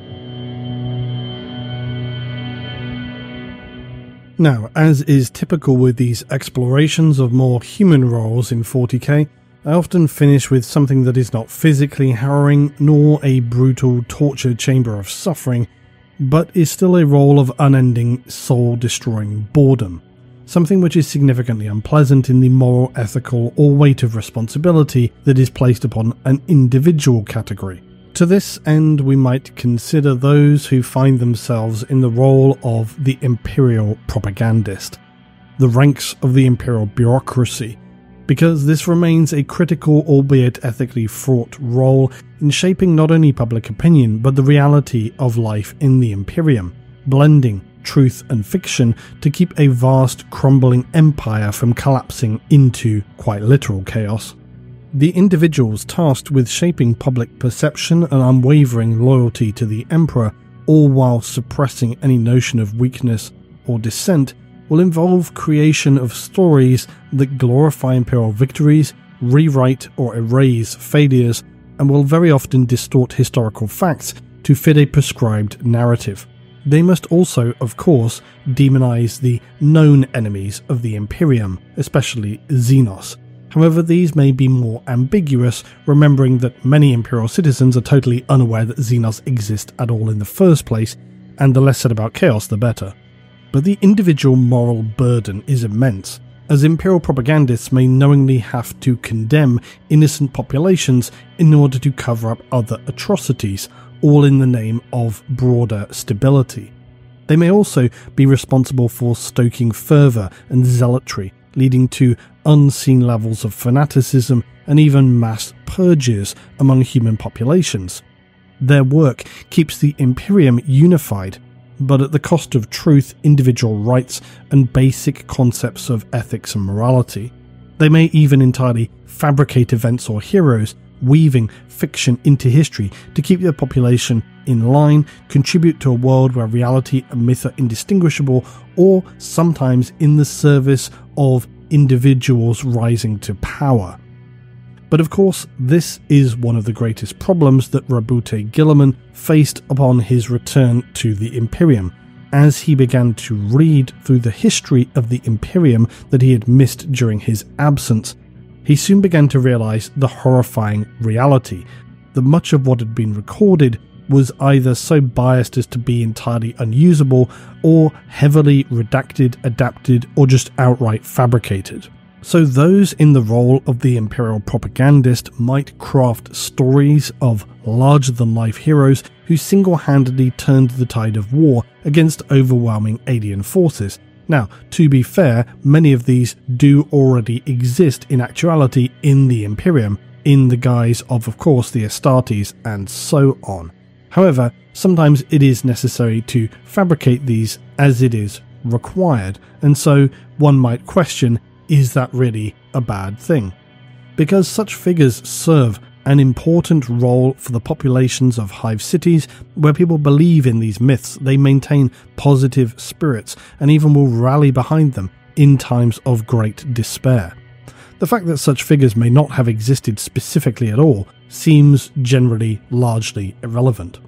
Now, as is typical with these explorations of more human roles in 40k, I often finish with something that is not physically harrowing nor a brutal torture chamber of suffering, but is still a role of unending soul-destroying boredom. Something which is significantly unpleasant in the moral, ethical, or weight of responsibility that is placed upon an individual category. To this end, we might consider those who find themselves in the role of the imperial propagandist, the ranks of the imperial bureaucracy, because this remains a critical, albeit ethically fraught role in shaping not only public opinion, but the reality of life in the Imperium, blending truth and fiction to keep a vast, crumbling empire from collapsing into quite literal chaos. The individuals tasked with shaping public perception and unwavering loyalty to the Emperor, all while suppressing any notion of weakness or dissent, will involve creation of stories that glorify imperial victories, rewrite or erase failures, and will very often distort historical facts to fit a prescribed narrative. They must also, of course, demonize the known enemies of the Imperium, especially Xenos. However, these may be more ambiguous, remembering that many Imperial citizens are totally unaware that Xenos exist at all in the first place, and the less said about chaos the better. But the individual moral burden is immense, as Imperial propagandists may knowingly have to condemn innocent populations in order to cover up other atrocities, all in the name of broader stability. They may also be responsible for stoking fervour and zealotry, leading to unseen levels of fanaticism and even mass purges among human populations. Their work keeps the Imperium unified, but at the cost of truth, individual rights, and basic concepts of ethics and morality. They may even entirely fabricate events or heroes, weaving fiction into history to keep their population in line, contribute to a world where reality and myth are indistinguishable, or sometimes in the service of individuals rising to power. But of course, this is one of the greatest problems that Roboute Guilliman faced upon his return to the Imperium. As he began to read through the history of the Imperium that he had missed during his absence, he soon began to realise the horrifying reality that much of what had been recorded was either so biased as to be entirely unusable, or heavily redacted, adapted, or just outright fabricated. So those in the role of the imperial propagandist might craft stories of larger-than-life heroes who single-handedly turned the tide of war against overwhelming alien forces. Now, to be fair, many of these do already exist in actuality in the Imperium, in the guise of course, the Astartes and so on. However, sometimes it is necessary to fabricate these as it is required, and so one might question, is that really a bad thing? Because such figures serve an important role for the populations of hive cities where people believe in these myths. They maintain positive spirits and even will rally behind them in times of great despair. The fact that such figures may not have existed specifically at all seems generally largely irrelevant.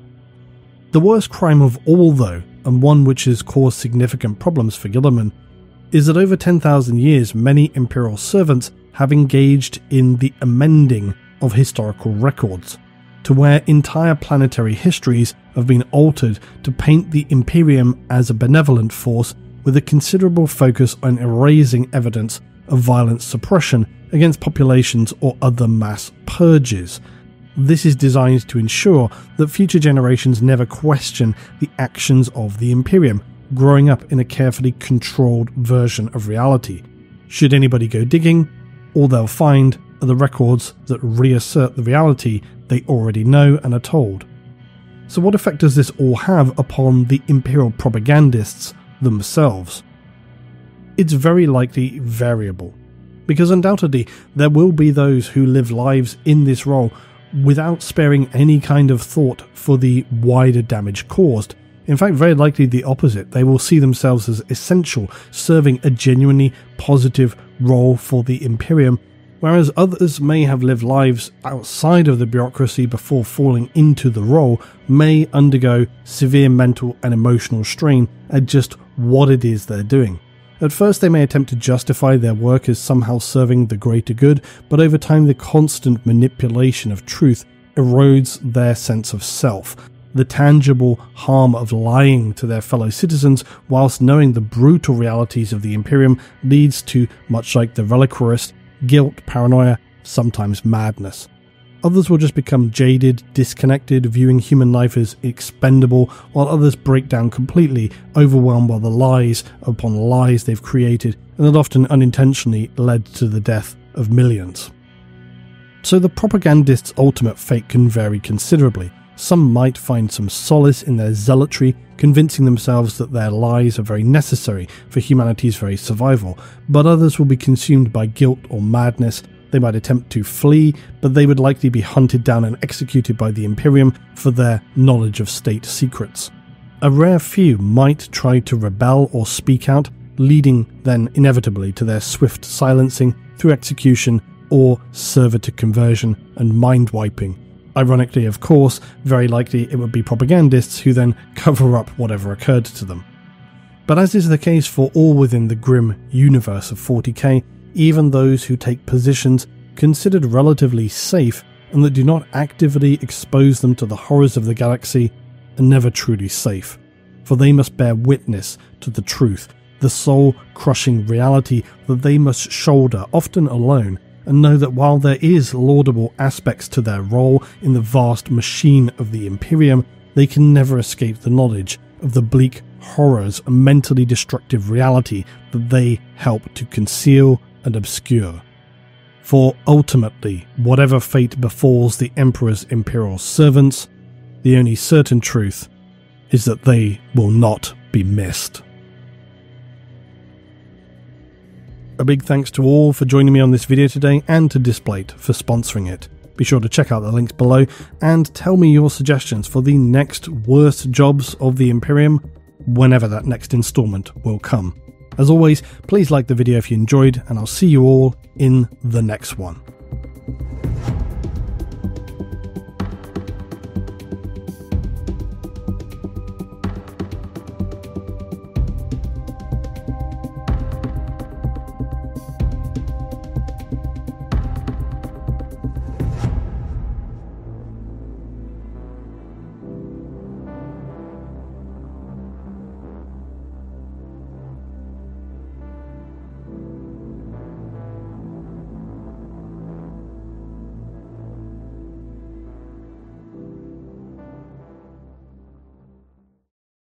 The worst crime of all, though, and one which has caused significant problems for Guilliman, is that over 10,000 years many imperial servants have engaged in the amending of historical records, to where entire planetary histories have been altered to paint the Imperium as a benevolent force with a considerable focus on erasing evidence of violent suppression against populations or other mass purges. This is designed to ensure that future generations never question the actions of the Imperium, growing up in a carefully controlled version of reality. Should anybody go digging, all they'll find are the records that reassert the reality they already know and are told. So what effect does this all have upon the imperial propagandists themselves? It's very likely variable, because undoubtedly there will be those who live lives in this role without sparing any kind of thought for the wider damage caused. In fact, very likely the opposite. They will see themselves as essential, serving a genuinely positive role for the Imperium, whereas others may have lived lives outside of the bureaucracy before falling into the role, may undergo severe mental and emotional strain at just what it is they're doing. At first they may attempt to justify their work as somehow serving the greater good, but over time the constant manipulation of truth erodes their sense of self. The tangible harm of lying to their fellow citizens whilst knowing the brutal realities of the Imperium leads to, much like the reliquarist, guilt, paranoia, sometimes madness. Others will just become jaded, disconnected, viewing human life as expendable, while others break down completely, overwhelmed by the lies upon lies they've created, and that often unintentionally led to the death of millions. So the propagandist's ultimate fate can vary considerably. Some might find some solace in their zealotry, convincing themselves that their lies are very necessary for humanity's very survival, but others will be consumed by guilt or madness. They might attempt to flee, but they would likely be hunted down and executed by the Imperium for their knowledge of state secrets. A rare few might try to rebel or speak out, leading then inevitably to their swift silencing through execution or servitor conversion and mind-wiping. Ironically, of course, very likely it would be propagandists who then cover up whatever occurred to them. But as is the case for all within the grim universe of 40k, even those who take positions considered relatively safe and that do not actively expose them to the horrors of the galaxy are never truly safe, for they must bear witness to the truth, the soul-crushing reality that they must shoulder, often alone, and know that while there is laudable aspects to their role in the vast machine of the Imperium, they can never escape the knowledge of the bleak horrors and mentally destructive reality that they help to conceal and obscure. For ultimately, whatever fate befalls the Emperor's imperial servants, the only certain truth is that they will not be missed. A big thanks to all for joining me on this video today and to Displate for sponsoring it. Be sure to check out the links below and tell me your suggestions for the next worst jobs of the Imperium whenever that next installment will come. As always, please like the video if you enjoyed, and I'll see you all in the next one.